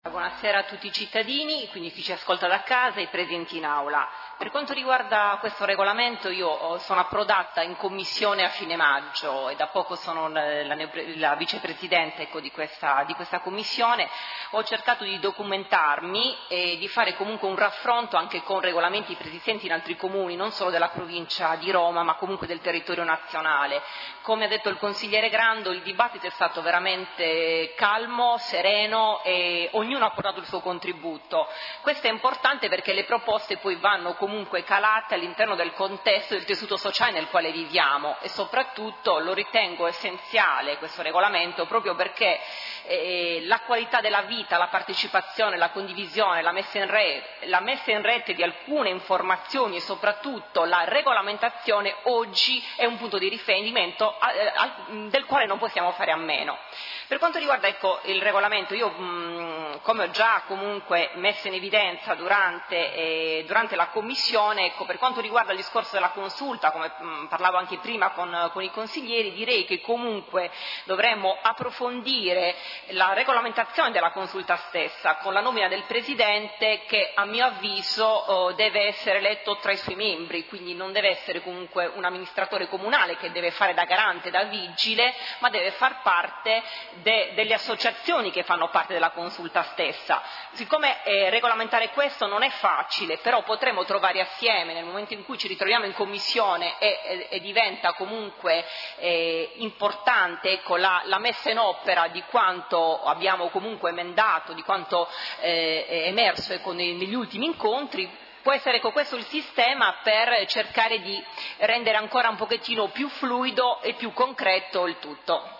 Buonasera a tutti i cittadini, quindi chi ci ascolta da casa e i presenti in aula. Per quanto riguarda questo regolamento, io sono approdata in commissione a fine maggio e da poco sono la vicepresidente di questa commissione. Ho cercato di documentarmi e di fare comunque un raffronto anche con regolamenti preesistenti in altri comuni, non solo della provincia di Roma, ma comunque del territorio nazionale. Come ha detto il consigliere Grando, il dibattito è stato veramente calmo, sereno e ognuno ha portato il suo contributo. Questo è importante perché le proposte poi vanno comunque calate all'interno del contesto del tessuto sociale nel quale viviamo e soprattutto lo ritengo essenziale questo regolamento proprio perché la qualità della vita, la partecipazione, la condivisione, la messa in rete di alcune informazioni e soprattutto la regolamentazione oggi è un punto di riferimento del quale non possiamo fare a meno. Per quanto riguarda il regolamento, io come ho già comunque messo in evidenza durante la commissione, per quanto riguarda il discorso della consulta, come parlavo anche prima con i consiglieri, direi che comunque dovremmo approfondire la regolamentazione della consulta stessa con la nomina del Presidente che a mio avviso deve essere eletto tra i suoi membri, quindi non deve essere comunque un amministratore comunale che deve fare da garante, da vigile, ma deve far parte delle associazioni che fanno parte della consulta stessa. Siccome regolamentare questo non è facile, però potremo trovare assieme nel momento in cui ci ritroviamo in commissione e diventa comunque importante la messa in opera di quanto abbiamo comunque emendato, di quanto è emerso negli ultimi incontri. Può essere questo il sistema per cercare di rendere ancora un pochettino più fluido e più concreto il tutto.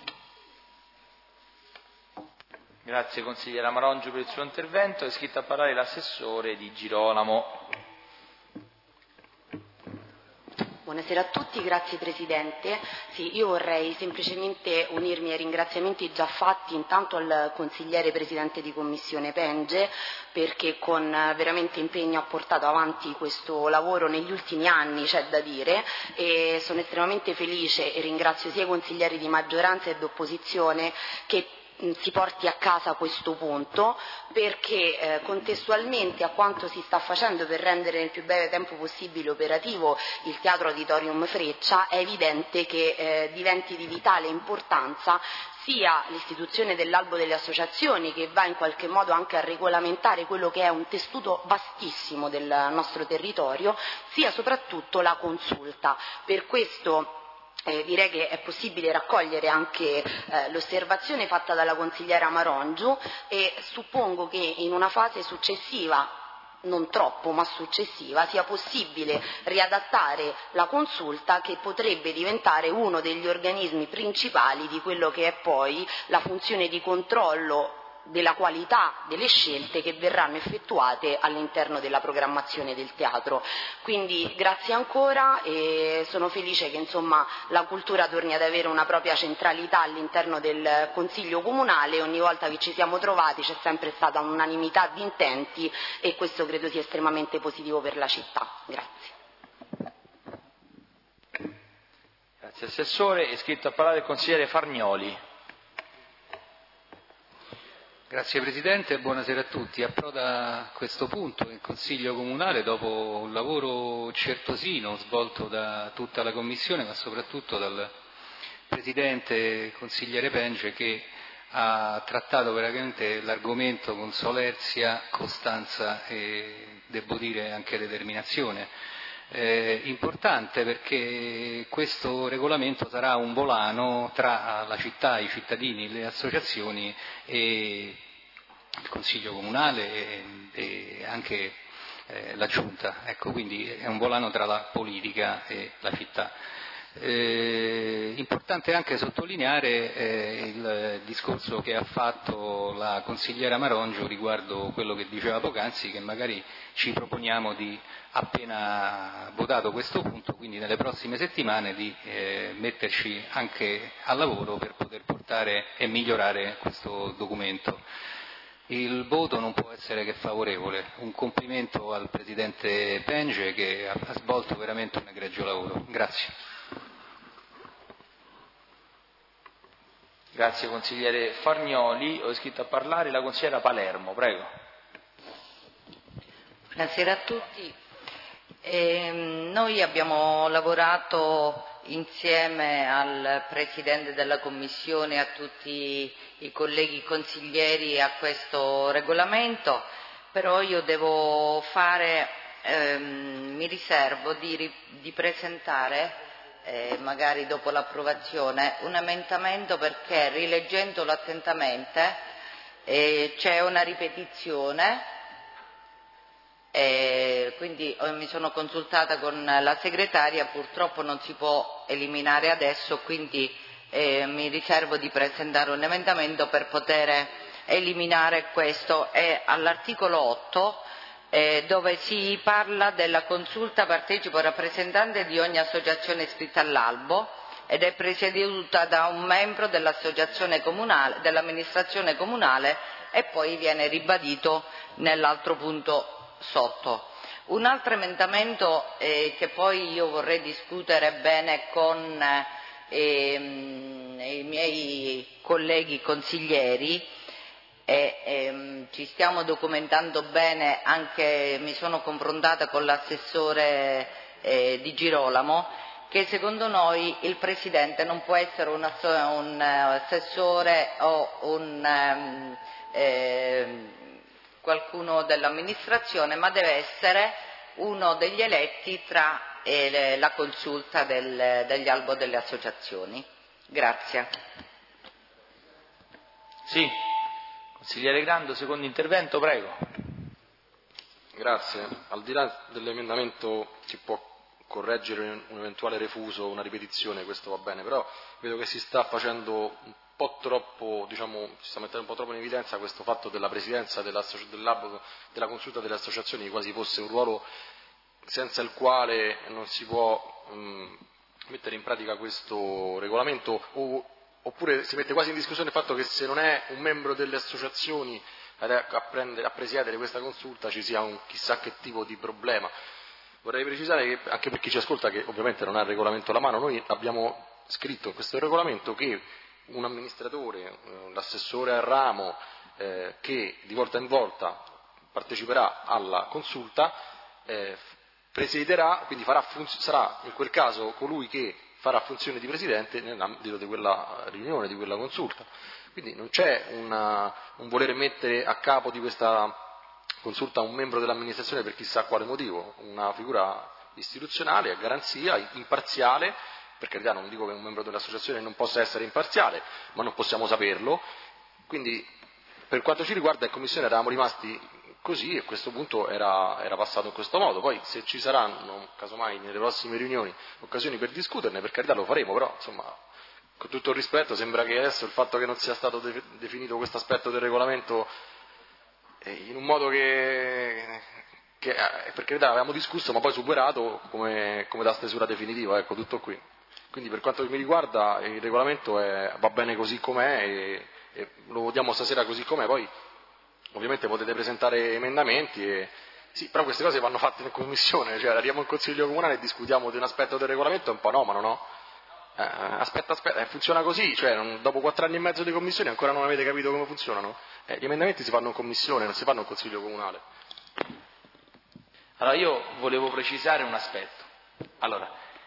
Grazie consigliera Marongio per il suo intervento. È iscritto a parlare l'assessore Di Girolamo. Buonasera a tutti, grazie Presidente. Sì, io vorrei semplicemente unirmi ai ringraziamenti già fatti intanto al consigliere Presidente di Commissione Penge perché con veramente impegno ha portato avanti questo lavoro negli ultimi anni, c'è da dire, e sono estremamente felice e ringrazio sia i consiglieri di maggioranza e di opposizione che si porti a casa questo punto perché contestualmente a quanto si sta facendo per rendere nel più breve tempo possibile operativo il Teatro Auditorium Freccia è evidente che diventi di vitale importanza sia l'istituzione dell'albo delle associazioni che va in qualche modo anche a regolamentare quello che è un tessuto vastissimo del nostro territorio, sia soprattutto la consulta. Per questo direi che è possibile raccogliere anche l'osservazione fatta dalla consigliera Marongio e suppongo che in una fase successiva, non troppo ma successiva, sia possibile riadattare la consulta che potrebbe diventare uno degli organismi principali di quello che è poi la funzione di controllo della qualità delle scelte che verranno effettuate all'interno della programmazione del teatro. Quindi grazie ancora e sono felice che insomma la cultura torni ad avere una propria centralità all'interno del Consiglio Comunale. Ogni volta che ci siamo trovati c'è sempre stata unanimità di intenti e questo credo sia estremamente positivo per la città. Grazie. Grazie Assessore. È iscritto a parlare il consigliere Fargnoli. Grazie Presidente e buonasera a tutti. Approda a questo punto il Consiglio Comunale dopo un lavoro certosino svolto da tutta la Commissione ma soprattutto dal Presidente consigliere Penge che ha trattato veramente l'argomento con solerzia, costanza e devo dire anche determinazione. Importante perché questo regolamento sarà un volano tra la città, i cittadini, le associazioni e il Consiglio Comunale e anche la Giunta. Ecco, quindi è un volano tra la politica e la città. Importante anche sottolineare il discorso che ha fatto la consigliera Marongio riguardo quello che diceva poc'anzi, che magari ci proponiamo di, appena votato questo punto, quindi nelle prossime settimane, di metterci anche al lavoro per poter portare e migliorare questo documento. Il voto non può essere che favorevole. Un complimento al Presidente Penge che ha svolto veramente un egregio lavoro. Grazie. Grazie consigliere Farnioli. Ho iscritto a parlare la consigliera Palermo, prego. Buonasera a tutti. Noi abbiamo lavorato insieme al Presidente della Commissione e a tutti i colleghi consiglieri a questo regolamento, però io devo mi riservo di presentare, magari dopo l'approvazione, un emendamento perché rileggendolo attentamente c'è una ripetizione. Quindi mi sono consultata con la segretaria, purtroppo non si può eliminare adesso, quindi mi riservo di presentare un emendamento per poter eliminare questo. È all'articolo 8 dove si parla della consulta partecipa un rappresentante di ogni associazione iscritta all'albo ed è presieduta da un membro dell'associazione comunale, dell'amministrazione comunale, e poi viene ribadito nell'altro punto sotto. Un altro emendamento che poi io vorrei discutere bene con i miei colleghi consiglieri ci stiamo documentando bene, anche mi sono confrontata con l'assessore Di Girolamo, che secondo noi il Presidente non può essere un assessore o qualcuno dell'amministrazione, ma deve essere uno degli eletti tra la consulta degli albo delle associazioni. Grazie. Sì, consigliere Grando, secondo intervento, prego. Grazie. Al di là dell'emendamento si può correggere un eventuale refuso, una ripetizione, questo va bene, però vedo che si sta facendo un po' troppo, si sta mettendo un po' troppo in evidenza questo fatto della presidenza della consulta delle associazioni, quasi fosse un ruolo senza il quale non si può mettere in pratica questo regolamento, oppure si mette quasi in discussione il fatto che se non è un membro delle associazioni a presiedere questa consulta ci sia un chissà che tipo di problema. Vorrei precisare che, anche per chi ci ascolta, che ovviamente non ha il regolamento alla mano, noi abbiamo scritto in questo regolamento che un amministratore, l'assessore al ramo, che di volta in volta parteciperà alla consulta, presiederà, quindi sarà in quel caso colui che farà funzione di presidente nell'ambito di quella riunione, di quella consulta. Quindi non c'è un voler mettere a capo di questa consulta un membro dell'amministrazione per chissà quale motivo, una figura istituzionale, a garanzia, imparziale. Per carità, non dico che un membro dell'associazione non possa essere imparziale, ma non possiamo saperlo. Quindi, per quanto ci riguarda, in Commissione eravamo rimasti così e a questo punto era passato in questo modo. Poi, se ci saranno, casomai, nelle prossime riunioni, occasioni per discuterne, per carità lo faremo, però, insomma, con tutto il rispetto, sembra che adesso il fatto che non sia stato definito questo aspetto del regolamento in un modo che per carità avevamo discusso, ma poi superato come da stesura definitiva, ecco, tutto qui. Quindi per quanto mi riguarda il regolamento va bene così com'è e lo votiamo stasera così com'è, poi ovviamente potete presentare emendamenti, sì, però queste cose vanno fatte in commissione, cioè arriviamo in consiglio comunale e discutiamo di un aspetto del regolamento, è un fenomeno, no? Aspetta, funziona così, cioè dopo 4 anni e mezzo di commissione ancora non avete capito come funzionano? Gli emendamenti si fanno in commissione, non si fanno in consiglio comunale. Allora io volevo precisare un aspetto. Allora,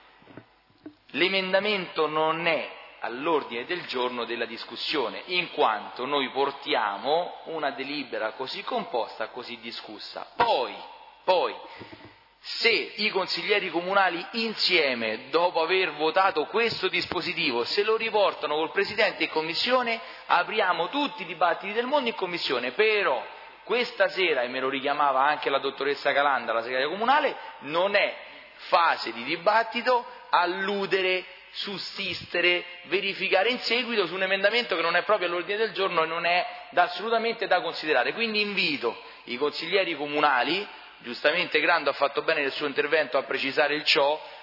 l'emendamento non è all'ordine del giorno della discussione, in quanto noi portiamo una delibera così composta, così discussa. Poi, se i consiglieri comunali insieme, dopo aver votato questo dispositivo, se lo riportano col Presidente in Commissione, apriamo tutti i dibattiti del mondo in Commissione, però questa sera, e me lo richiamava anche la dottoressa Calanda, la segretaria comunale, non è fase di dibattito alludere, sussistere, verificare in seguito su un emendamento che non è proprio all'ordine del giorno e non è assolutamente da considerare. Quindi invito i consiglieri comunali, giustamente Grando ha fatto bene nel suo intervento a precisare il ciò,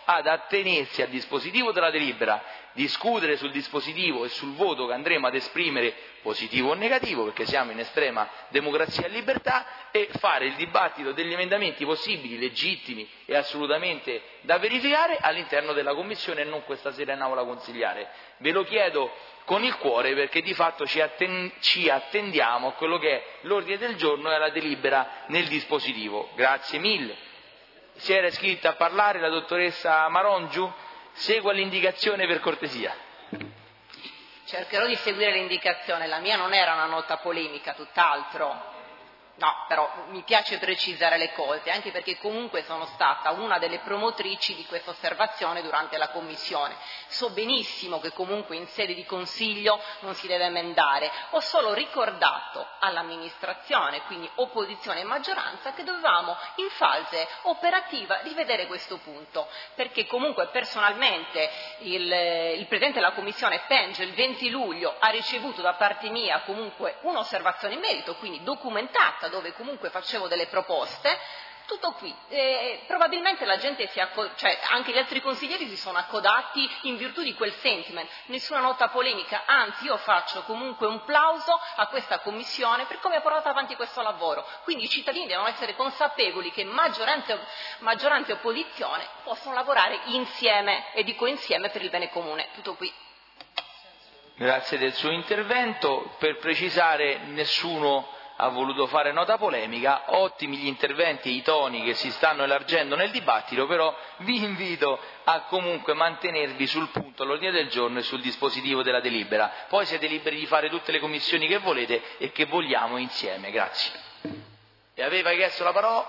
ad attenersi al dispositivo della delibera, discutere sul dispositivo e sul voto che andremo ad esprimere, positivo o negativo, perché siamo in estrema democrazia e libertà, e fare il dibattito degli emendamenti possibili, legittimi e assolutamente da verificare all'interno della Commissione e non questa sera in aula consigliare. Ve lo chiedo con il cuore, perché di fatto ci attendiamo a quello che è l'ordine del giorno e alla delibera nel dispositivo. Grazie mille. Si era iscritta a parlare la dottoressa Marongiu? Segua l'indicazione per cortesia. Cercherò di seguire l'indicazione, la mia non era una nota polemica, tutt'altro. No, però mi piace precisare le cose, anche perché comunque sono stata una delle promotrici di questa osservazione durante la Commissione. So benissimo che comunque in sede di Consiglio non si deve emendare. Ho solo ricordato all'amministrazione, quindi opposizione e maggioranza, che dovevamo in fase operativa rivedere questo punto, perché comunque personalmente il Presidente della Commissione Penge il 20 luglio ha ricevuto da parte mia comunque un'osservazione in merito, quindi documentata, dove comunque facevo delle proposte, tutto qui. Probabilmente la gente anche gli altri consiglieri si sono accodati in virtù di quel sentiment, nessuna nota polemica, anzi io faccio comunque un plauso a questa Commissione per come ha portato avanti questo lavoro. Quindi i cittadini devono essere consapevoli che maggioranza e opposizione possono lavorare insieme, e dico insieme per il bene comune. Tutto qui. Grazie del suo intervento. Per precisare, nessuno ha voluto fare nota polemica, ottimi gli interventi e i toni che si stanno elargendo nel dibattito, però vi invito a comunque mantenervi sul punto, all'ordine del giorno e sul dispositivo della delibera. Poi siete liberi di fare tutte le commissioni che volete e che vogliamo insieme. Grazie. E aveva chiesto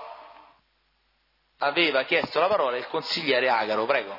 la parola il consigliere Agaro, prego.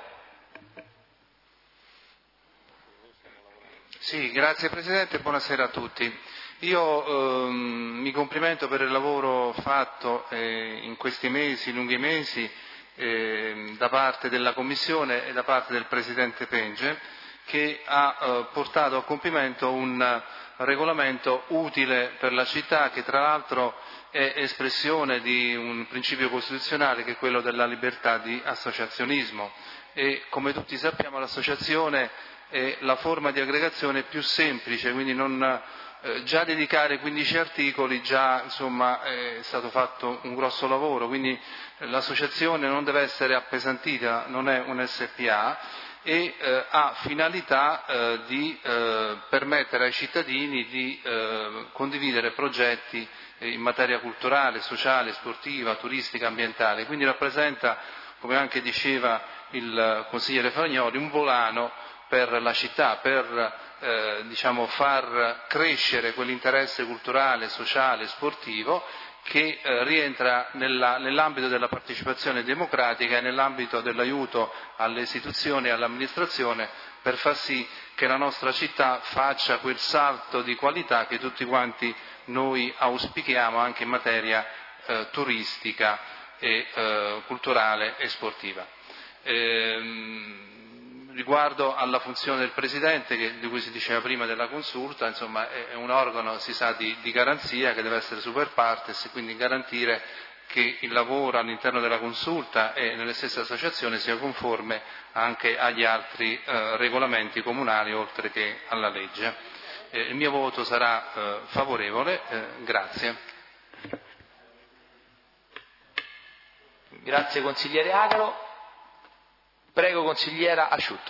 Sì, grazie Presidente, buonasera a tutti. Io mi complimento per il lavoro fatto in questi mesi, lunghi mesi, da parte della Commissione e da parte del Presidente Penge, che ha portato a compimento un regolamento utile per la città, che tra l'altro è espressione di un principio costituzionale, che è quello della libertà di associazionismo. E come tutti sappiamo l'associazione è la forma di aggregazione più semplice, quindi già dedicare 15 articoli, già insomma è stato fatto un grosso lavoro, quindi l'associazione non deve essere appesantita, non è un SPA e ha finalità di permettere ai cittadini di condividere progetti in materia culturale, sociale, sportiva, turistica, ambientale, quindi rappresenta, come anche diceva il consigliere Fagnoli, un volano per la città, per far crescere quell'interesse culturale, sociale, sportivo che rientra nell'ambito della partecipazione democratica e nell'ambito dell'aiuto alle istituzioni e all'amministrazione per far sì che la nostra città faccia quel salto di qualità che tutti quanti noi auspichiamo anche in materia turistica e culturale e sportiva. Riguardo alla funzione del Presidente, di cui si diceva prima della consulta, insomma è un organo, si sa, di garanzia, che deve essere super partes e quindi garantire che il lavoro all'interno della consulta e nelle stesse associazioni sia conforme anche agli altri regolamenti comunali oltre che alla legge. Il mio voto sarà favorevole, grazie. Grazie consigliere Agaro. Prego consigliera Asciutto.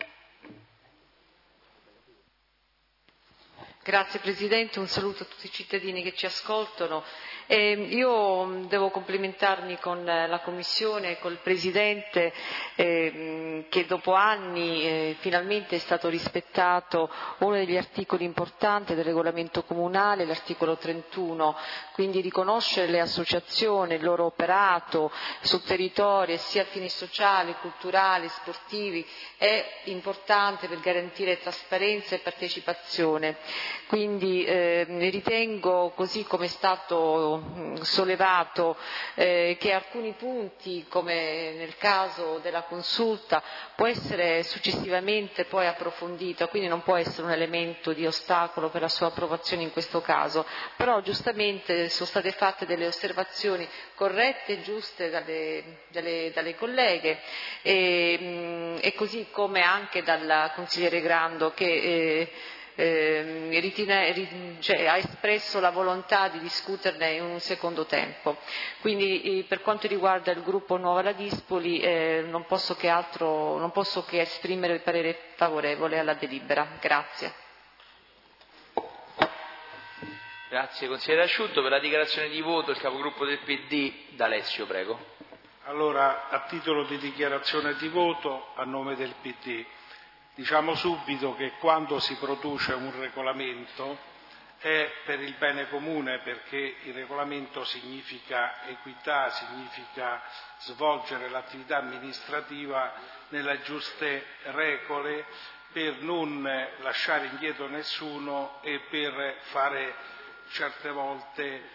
Grazie Presidente, un saluto a tutti i cittadini che ci ascoltano. Io devo complimentarmi con la Commissione, col Presidente, che dopo anni finalmente è stato rispettato uno degli articoli importanti del regolamento comunale, l'articolo 31, quindi riconoscere le associazioni, il loro operato sul territorio, sia a fini sociali, culturali, sportivi, è importante per garantire trasparenza e partecipazione. Quindi ritengo, così come è stato sollevato, che alcuni punti, come nel caso della consulta, può essere successivamente poi approfondito, quindi non può essere un elemento di ostacolo per la sua approvazione in questo caso, però giustamente sono state fatte delle osservazioni corrette e giuste dalle colleghe e così come anche dal consigliere Grando che ha espresso la volontà di discuterne in un secondo tempo. Quindi per quanto riguarda il gruppo Nuova La Dispoli non posso che esprimere il parere favorevole alla delibera. Grazie. Grazie consigliere Asciutto. Per la dichiarazione di voto il capogruppo del PD D'Alessio, prego. Allora, a titolo di dichiarazione di voto a nome del PD, diciamo subito che quando si produce un regolamento è per il bene comune, perché il regolamento significa equità, significa svolgere l'attività amministrativa nelle giuste regole per non lasciare indietro nessuno e per fare certe volte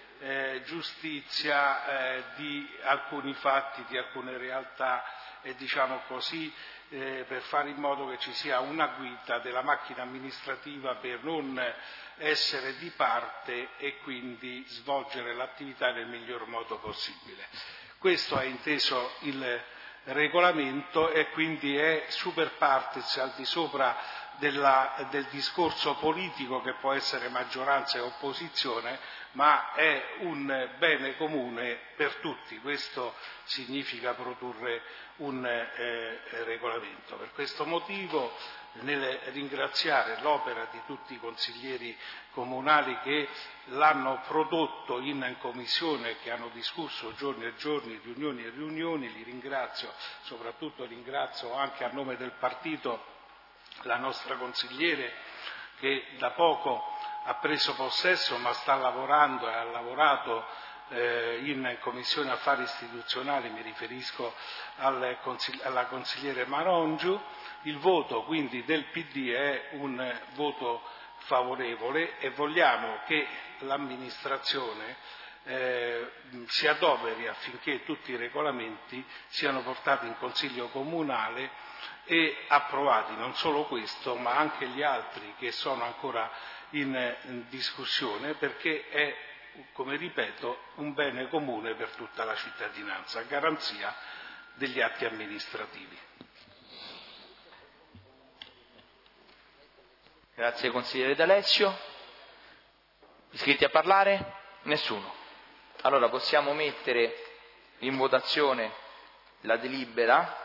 giustizia di alcuni fatti, di alcune realtà e diciamo così per fare in modo che ci sia una guida della macchina amministrativa per non essere di parte e quindi svolgere l'attività nel miglior modo possibile. Questo è inteso il regolamento e quindi è super partes, al di sopra del discorso politico che può essere maggioranza e opposizione, ma è un bene comune per tutti. Questo significa produrre un regolamento. Per questo motivo, nel ringraziare l'opera di tutti i consiglieri comunali che l'hanno prodotto in commissione, che hanno discusso giorni e giorni, riunioni e riunioni, li ringrazio, soprattutto ringrazio anche a nome del partito la nostra consigliere che da poco ha preso possesso ma sta lavorando e ha lavorato in Commissione Affari Istituzionali, mi riferisco alla consigliere Marongiu. Il voto quindi del PD è un voto favorevole e vogliamo che l'amministrazione si adoperi affinché tutti i regolamenti siano portati in Consiglio Comunale e approvati, non solo questo ma anche gli altri che sono ancora in discussione, perché è, come ripeto, un bene comune per tutta la cittadinanza, a garanzia degli atti amministrativi. Grazie consigliere D'Alessio. Iscritti a parlare? Nessuno. Allora possiamo mettere in votazione la delibera.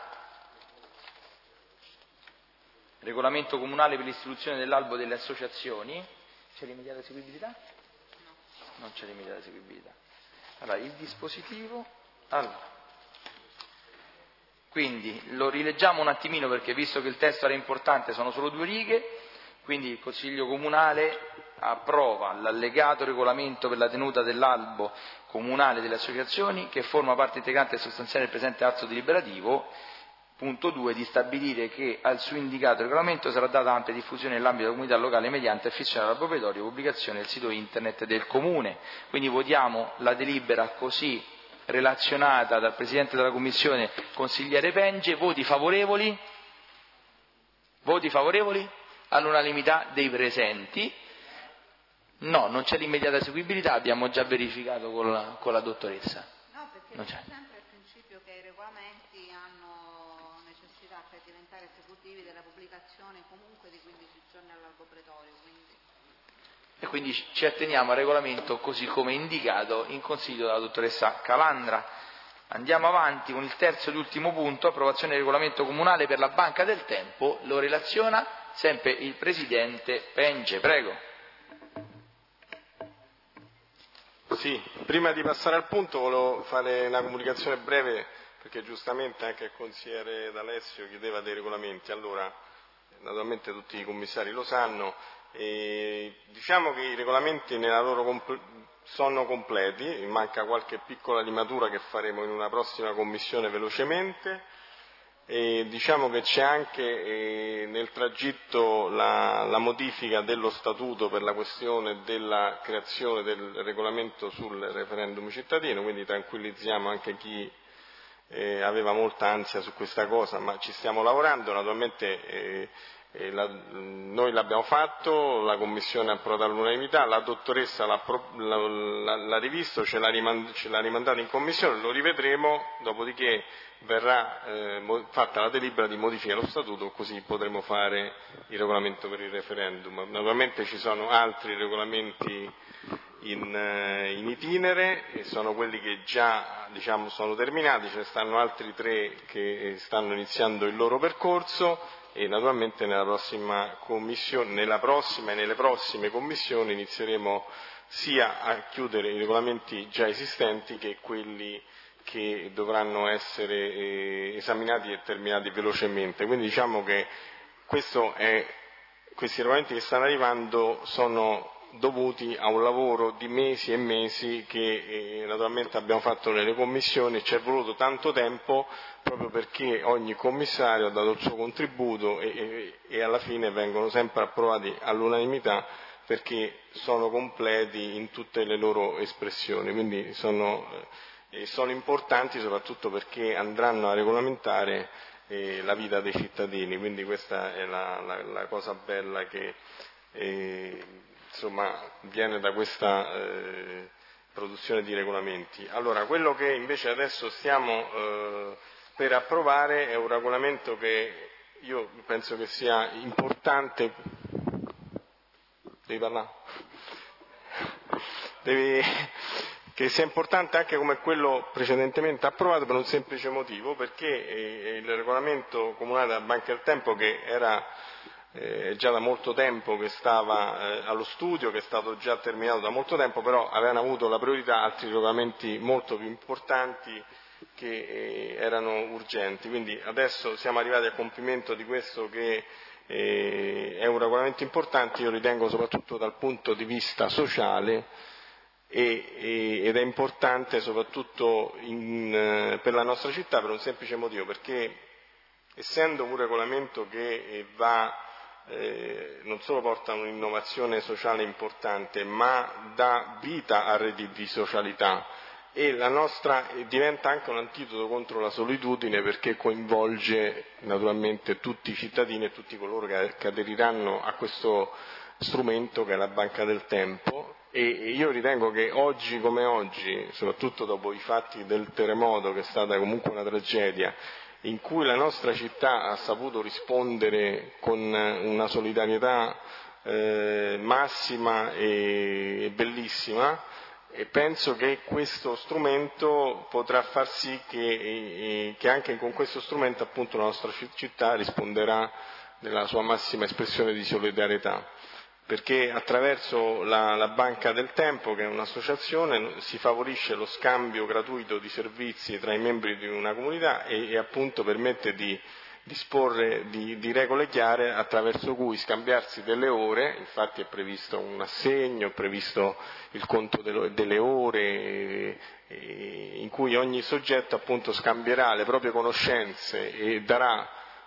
Regolamento comunale per l'istituzione dell'albo delle associazioni. C'è l'immediata eseguibilità? No. Non c'è l'immediata eseguibilità. Allora, il dispositivo. Allora. Quindi lo rileggiamo un attimino perché visto che il testo era importante sono solo 2 righe. Quindi il Consiglio Comunale approva l'allegato regolamento per la tenuta dell'albo comunale delle associazioni che forma parte integrante e sostanziale del presente atto deliberativo. Punto 2, di stabilire che al suo indicato regolamento sarà data ampia diffusione nell'ambito della comunità locale mediante affissione al proprio pubblicazione del sito internet del Comune. Quindi votiamo la delibera così relazionata dal Presidente della Commissione, consigliere Penge. Voti favorevoli? Voti favorevoli? All'unanimità dei presenti? No, non c'è l'immediata eseguibilità, abbiamo già verificato con la dottoressa. No, perché c'è sempre il principio che i regolamenti hanno necessità per diventare esecutivi della pubblicazione comunque di 15 giorni all'albo pretorio. E quindi ci atteniamo al regolamento così come indicato in consiglio dalla dottoressa Calandra. Andiamo avanti con il terzo ed ultimo punto, approvazione del regolamento comunale per la Banca del Tempo. Lo relaziona sempre il Presidente Penge, prego. Sì, prima di passare al punto volevo fare una comunicazione breve perché giustamente anche il consigliere D'Alessio chiedeva dei regolamenti. Allora, naturalmente tutti i commissari lo sanno, e diciamo che i regolamenti nella loro sono completi, manca qualche piccola limatura che faremo in una prossima commissione velocemente E diciamo che c'è anche nel tragitto la modifica dello statuto per la questione della creazione del regolamento sul referendum cittadino, quindi tranquillizziamo anche chi aveva molta ansia su questa cosa, ma ci stiamo lavorando. Naturalmente noi l'abbiamo fatto, la Commissione ha approvato all'unanimità, la dottoressa l'ha rivisto, ce l'ha rimandato in Commissione, lo rivedremo, dopodiché verrà fatta la delibera di modifica dello statuto, così potremo fare il regolamento per il referendum. Naturalmente ci sono altri regolamenti in itinere, e sono quelli che già sono terminati, ce ne stanno altri 3 che stanno iniziando il loro percorso, e naturalmente nella prossima e nelle prossime commissioni inizieremo sia a chiudere i regolamenti già esistenti che quelli che dovranno essere esaminati e terminati velocemente. Quindi diciamo che questi regolamenti che stanno arrivando sono dovuti a un lavoro di mesi e mesi che naturalmente abbiamo fatto nelle commissioni. Ci è voluto tanto tempo proprio perché ogni commissario ha dato il suo contributo e alla fine vengono sempre approvati all'unanimità, perché sono completi in tutte le loro espressioni, quindi sono importanti soprattutto perché andranno a regolamentare la vita dei cittadini, quindi questa è la cosa bella che viene da questa produzione di regolamenti. Allora, quello che invece adesso stiamo per approvare è un regolamento che io penso che sia importante. Devi parlare? Che sia importante anche come quello precedentemente approvato, per un semplice motivo, perché il regolamento comunale della Banca del Tempo, che era già da molto tempo che stava allo studio, che è stato già terminato da molto tempo, però avevano avuto la priorità altri regolamenti molto più importanti che erano urgenti. Quindi adesso siamo arrivati al compimento di questo che è un regolamento importante, io ritengo soprattutto dal punto di vista sociale, ed è importante soprattutto per la nostra città, per un semplice motivo, perché essendo un regolamento che non solo porta un'innovazione sociale importante, ma dà vita a reti di socialità, e la nostra diventa anche un antidoto contro la solitudine, perché coinvolge naturalmente tutti i cittadini e tutti coloro che aderiranno a questo strumento che è la Banca del Tempo. E io ritengo che oggi come oggi, soprattutto dopo i fatti del terremoto, che è stata comunque una tragedia, in cui la nostra città ha saputo rispondere con una solidarietà massima e bellissima, e penso che questo strumento potrà far sì che anche con questo strumento appunto la nostra città risponderà nella sua massima espressione di solidarietà, perché attraverso la Banca del Tempo, che è un'associazione, si favorisce lo scambio gratuito di servizi tra i membri di una comunità e appunto permette di disporre di regole chiare attraverso cui scambiarsi delle ore. Infatti è previsto un assegno, è previsto il conto delle ore, in cui ogni soggetto appunto scambierà le proprie conoscenze e darà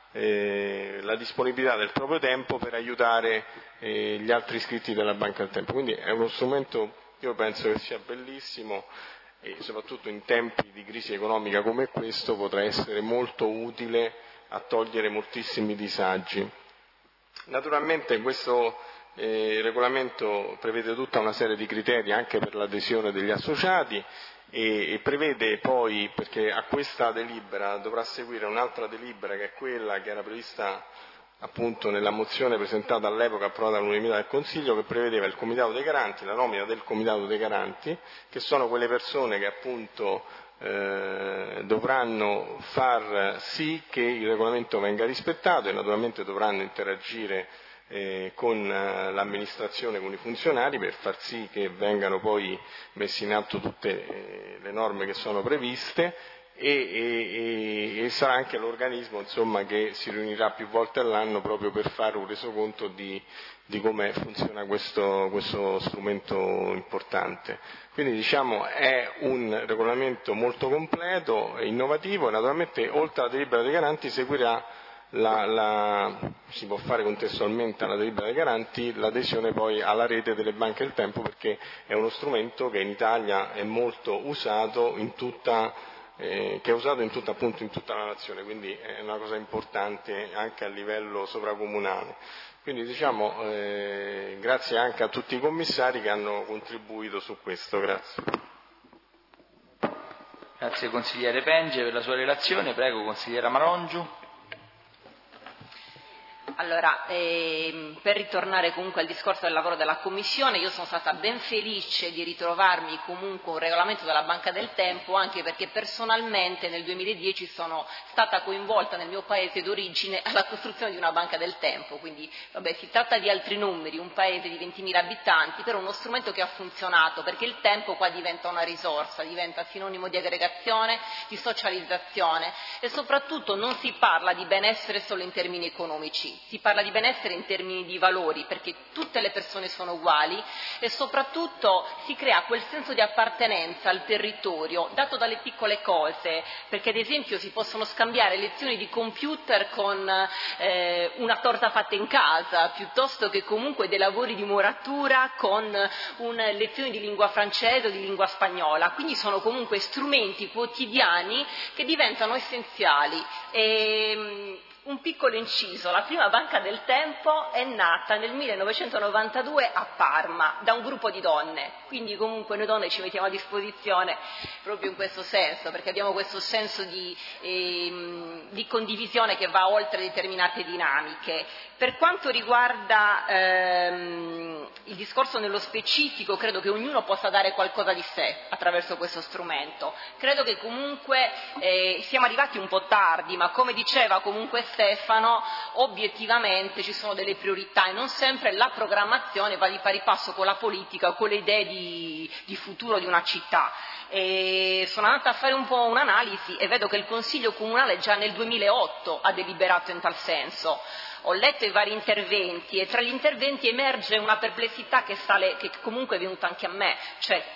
la disponibilità del proprio tempo per aiutare gli altri iscritti della Banca del Tempo. Quindi è uno strumento, io penso che sia bellissimo, e soprattutto in tempi di crisi economica come questo potrà essere molto utile a togliere moltissimi disagi. Naturalmente questo regolamento prevede tutta una serie di criteri anche per l'adesione degli associati, e prevede poi, perché a questa delibera dovrà seguire un'altra delibera, che è quella che era prevista appunto nella mozione presentata all'epoca, approvata all'unanimità del Consiglio, che prevedeva il Comitato dei Garanti, la nomina del Comitato dei Garanti, che sono quelle persone che appunto dovranno far sì che il regolamento venga rispettato, e naturalmente dovranno interagire con l'amministrazione, con i funzionari, per far sì che vengano poi messe in atto tutte le norme che sono previste, e sarà anche l'organismo insomma, che si riunirà più volte all'anno proprio per fare un resoconto di come funziona questo strumento importante. Quindi diciamo è un regolamento molto completo e innovativo, e naturalmente oltre alla delibera dei garanti seguirà si può fare contestualmente alla delibera dei garanti l'adesione poi alla rete delle banche del tempo, perché è uno strumento che in Italia è molto usato che è usato appunto in tutta la nazione, quindi è una cosa importante anche a livello sovracomunale. Quindi diciamo grazie anche a tutti i commissari che hanno contribuito su questo. Grazie. Grazie consigliere Penge per la sua relazione. Prego consigliera Marongiu. Allora, per ritornare comunque al discorso del lavoro della Commissione, io sono stata ben felice di ritrovarmi comunque un regolamento della Banca del Tempo, anche perché personalmente nel 2010 sono stata coinvolta nel mio paese d'origine alla costruzione di una Banca del Tempo, quindi si tratta di altri numeri, un paese di 20.000 abitanti, però uno strumento che ha funzionato, perché il tempo qua diventa una risorsa, diventa sinonimo di aggregazione, di socializzazione, e soprattutto non si parla di benessere solo in termini economici. Si parla di benessere in termini di valori, perché tutte le persone sono uguali e soprattutto si crea quel senso di appartenenza al territorio dato dalle piccole cose, perché ad esempio si possono scambiare lezioni di computer con una torta fatta in casa, piuttosto che comunque dei lavori di muratura con lezioni di lingua francese o di lingua spagnola. Quindi sono comunque strumenti quotidiani che diventano essenziali. Un piccolo inciso, la prima Banca del Tempo è nata nel 1992 a Parma da un gruppo di donne, quindi comunque noi donne ci mettiamo a disposizione proprio in questo senso, perché abbiamo questo senso di condivisione che va oltre determinate dinamiche. Per quanto riguarda il discorso nello specifico, credo che ognuno possa dare qualcosa di sé attraverso questo strumento. Credo che comunque siamo arrivati un po' tardi, ma come diceva comunque Stefano, obiettivamente ci sono delle priorità e non sempre la programmazione va di pari passo con la politica o con le idee di futuro di una città. Sono andata a fare un po' un'analisi e vedo che il Consiglio Comunale già nel 2008 ha deliberato in tal senso. Ho letto i vari interventi e tra gli interventi emerge una perplessità che comunque è venuta anche a me, cioè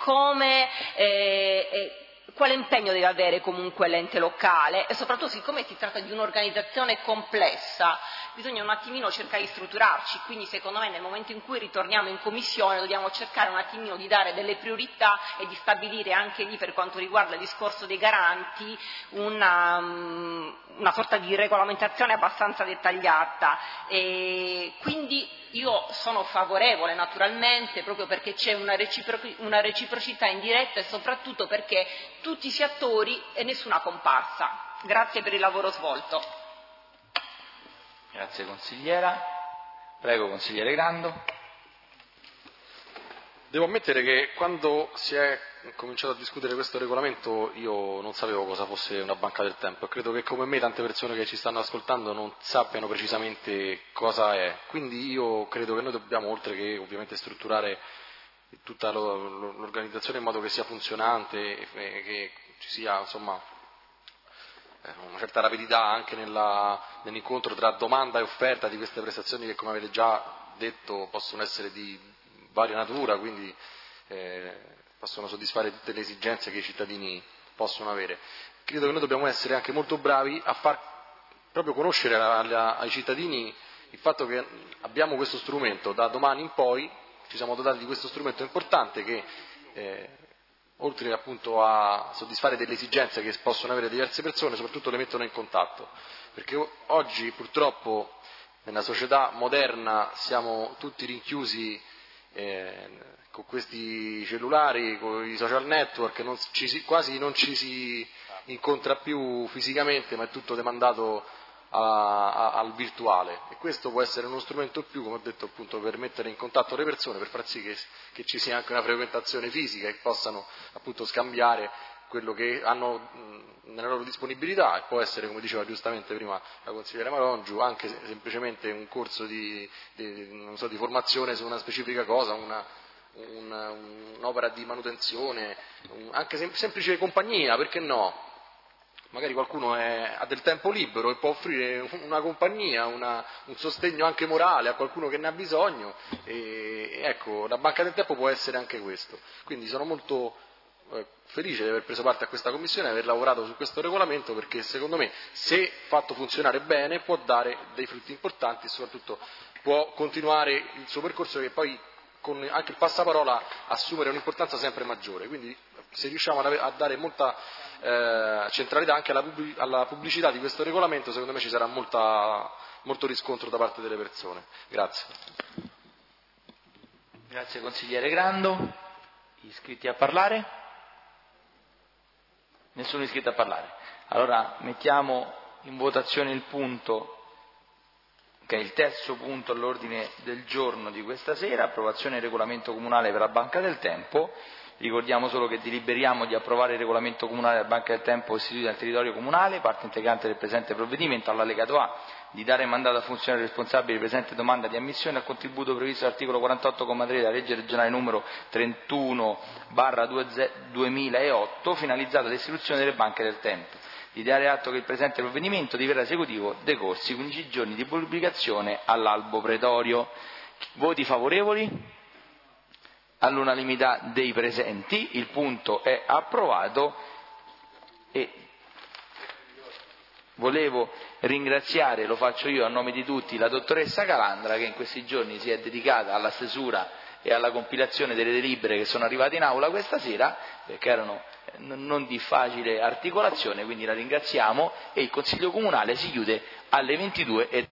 quale impegno deve avere comunque l'ente locale e soprattutto siccome si tratta di un'organizzazione complessa bisogna un attimino cercare di strutturarci, quindi secondo me nel momento in cui ritorniamo in commissione dobbiamo cercare un attimino di dare delle priorità e di stabilire anche lì per quanto riguarda il discorso dei garanti una sorta di regolamentazione abbastanza dettagliata e quindi io sono favorevole naturalmente proprio perché c'è una reciprocità indiretta e soprattutto perché tutti si attori e nessuna comparsa. Grazie per il lavoro svolto. Grazie consigliera. Prego consigliere Grando. Devo ammettere che quando si è cominciato a discutere questo regolamento io non sapevo cosa fosse una banca del tempo e credo che come me tante persone che ci stanno ascoltando non sappiano precisamente cosa è. Quindi io credo che noi dobbiamo, oltre che ovviamente strutturare tutta l'organizzazione in modo che sia funzionante e che ci sia insomma una certa rapidità anche nell'incontro tra domanda e offerta di queste prestazioni che, come avete già detto, possono essere di varia natura, quindi possono soddisfare tutte le esigenze che i cittadini possono avere. Credo che noi dobbiamo essere anche molto bravi a far proprio conoscere ai cittadini il fatto che abbiamo questo strumento, da domani in poi ci siamo dotati di questo strumento importante che oltre appunto a soddisfare delle esigenze che possono avere diverse persone, soprattutto le mettono in contatto, perché oggi purtroppo nella società moderna siamo tutti rinchiusi con questi cellulari, con i social network, quasi non ci si incontra più fisicamente, ma è tutto demandato al virtuale e questo può essere uno strumento in più, come ho detto appunto, per mettere in contatto le persone, per far sì che ci sia anche una frequentazione fisica e possano appunto scambiare quello che hanno nella loro disponibilità e può essere, come diceva giustamente prima la consigliera Marongiu, anche semplicemente un corso di formazione su una specifica cosa, un'opera di manutenzione, anche semplice compagnia, perché no? magari qualcuno ha del tempo libero e può offrire una compagnia, un sostegno anche morale a qualcuno che ne ha bisogno, e ecco, la Banca del Tempo può essere anche questo. Quindi sono molto felice di aver preso parte a questa commissione e aver lavorato su questo regolamento, perché secondo me, se fatto funzionare bene, può dare dei frutti importanti e soprattutto può continuare il suo percorso, che poi con anche il passaparola assumere un'importanza sempre maggiore. Quindi se riusciamo a dare molta centralità anche alla pubblicità di questo regolamento, secondo me ci sarà molto riscontro da parte delle persone. Grazie. Grazie consigliere Grando. Iscritti a parlare? Nessuno iscritto a parlare. Allora mettiamo in votazione il punto, che è il terzo punto all'ordine del giorno di questa sera, approvazione del regolamento comunale per la Banca del Tempo. Ricordiamo solo che deliberiamo di approvare il regolamento comunale della Banca del Tempo istituita nel territorio comunale, parte integrante del presente provvedimento, all'allegato A, di dare mandato a funzionare responsabile di presente domanda di ammissione al contributo previsto dall'articolo 48,3 della legge regionale numero 31/2008, finalizzato all'istituzione delle banche del tempo. Di dare atto che il presente provvedimento diverrà esecutivo decorsi 15 giorni di pubblicazione all'albo pretorio. Voti favorevoli? All'unanimità dei presenti, il punto è approvato e volevo ringraziare, lo faccio io a nome di tutti, la dottoressa Calandra, che in questi giorni si è dedicata alla stesura e alla compilazione delle delibere che sono arrivate in aula questa sera, perché erano non di facile articolazione, quindi la ringraziamo, e il Consiglio Comunale si chiude alle 22:30.